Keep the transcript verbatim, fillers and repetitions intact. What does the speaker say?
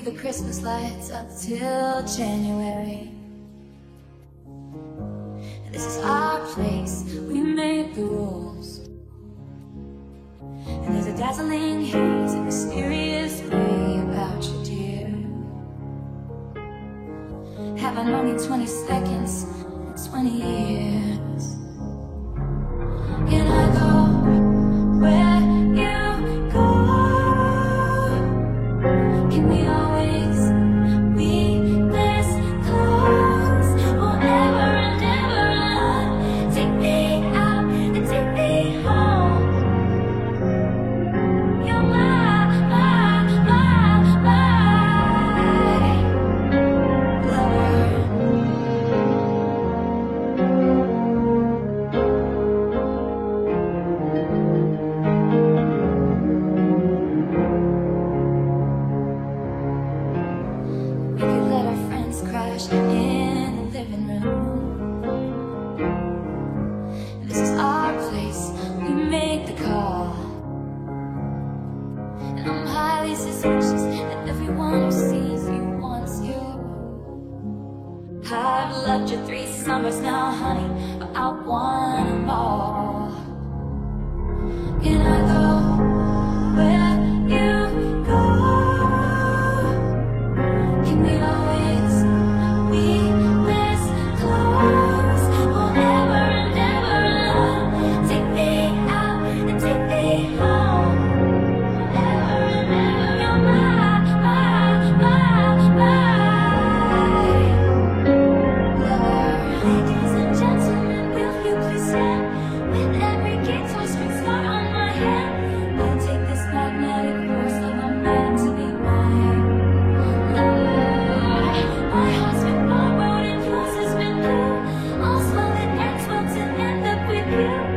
leave the Christmas lights up till January. This is our place, we make the rules. And there's a dazzling haze, a mysterious way about you, dear. Haven't known you twenty seconds, twenty years. Can I go where you go? Can we always be this close? Forever and ever on. Take me out and take me home. You're my, my, my, my lover. We could let our friends crash in the living room. This is our place, we make the call. And I'm highly suspicious that everyone who sees you wants you. I've loved you three summers now, honey, but I want them all. Can I go where you go? Can we always be this close? Forever and ever on. Take me out and take me home. Forever and ever. You're my, my, my, my lover. Ladies and gentlemen, will you please stand? With every guitar string scar on my head, I take this magnetic force of a man to be mine. My heart's been borrowed and yours has been blue. All's well that ends well to end up with you.